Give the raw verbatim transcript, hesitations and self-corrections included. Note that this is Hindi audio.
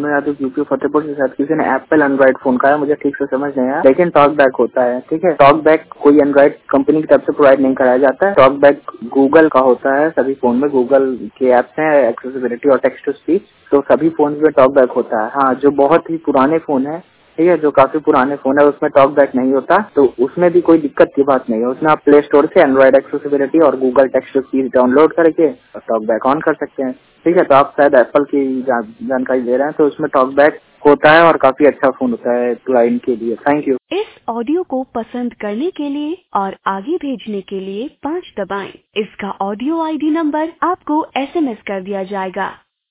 मैं यादव यूपी फतेहपुर के साथ किसी ने एप्पल एंड्रॉइड फोन का है, मुझे ठीक से समझ नहीं आया, लेकिन टॉक बैक होता है। ठीक है, टॉक बैक कोई एंड्रॉइड कंपनी की तरफ से प्रोवाइड नहीं कराया जाता है। टॉक बैक गूगल का होता है, सभी फोन में गूगल के एप्स हैं, एक्सेसिबिलिटी और टेक्स्ट टू स्पीच, तो सभी फोन में टॉक बैक होता है। हाँ, जो बहुत ही पुराने फोन है, ठीक है, जो काफी पुराने फोन है उसमें टॉक बैक नहीं होता, तो उसमें भी कोई दिक्कत की बात नहीं है। उसमें आप प्ले स्टोर से एंड्रॉइड एक्सेसिबिलिटी और Google text to speech download करके टॉक बैक ऑन कर सकते हैं। ठीक है, तो आप शायद एप्पल की जा, जानकारी दे रहे हैं, तो उसमें टॉक बैक होता है और काफी अच्छा फोन होता है क्लाइंट के लिए। Thank you. इस ऑडियो को पसंद करने के लिए और आगे भेजने के लिए पाँच दबाएं। इसका ऑडियो आईडी नंबर आपको एसएमएस कर दिया जाएगा।